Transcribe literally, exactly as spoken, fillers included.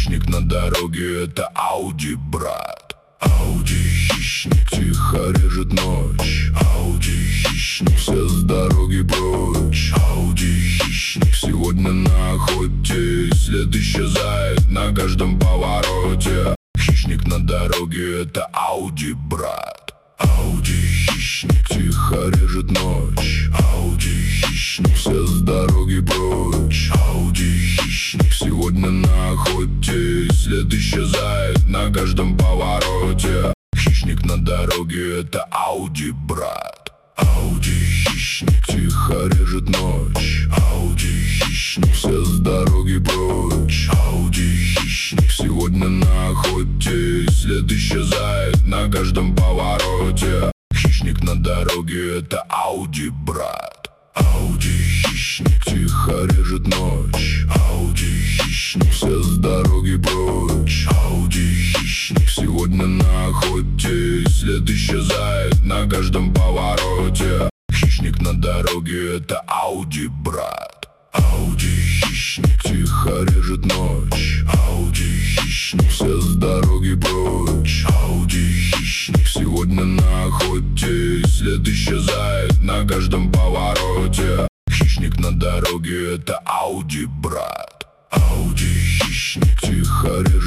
Хищник на дороге — это Ауди, брат. Ауди хищник, тихо режет ночь. Ауди хищник, все с дороги прочь. Ауди хищник, сегодня на охоте. След исчезает на каждом повороте. Хищник на дороге — это Ауди, брат. Ауди хищник, тихо режет ночь. Ауди хищник, все с дороги прочь. Ауди хищник, сегодня на охоте. След исчезает на каждом повороте. Хищник на дороге — это Ауди, брат. Ауди хищник, тихо режет ночь. Ауди хищник, все с дороги прочь. Ауди хищник, сегодня на охоте. След исчезает на каждом повороте. Хищник на дороге — это Ауди, брат. Ауди хищник, тихо режет ночь. Ауди хищник, все с дороги прочь. Ауди хищник, сегодня на охоте. След исчезает на каждом повороте. Хищник на дороге — это Ауди, брат. Ауди хищник, тихо режет ночь. Ауди хищник, все с дороги прочь. Ауди хищник, сегодня на охоте. След исчезает на каждом повороте. Хищник на дороге — это Ауди, брат. Ауди хищник, тихо режет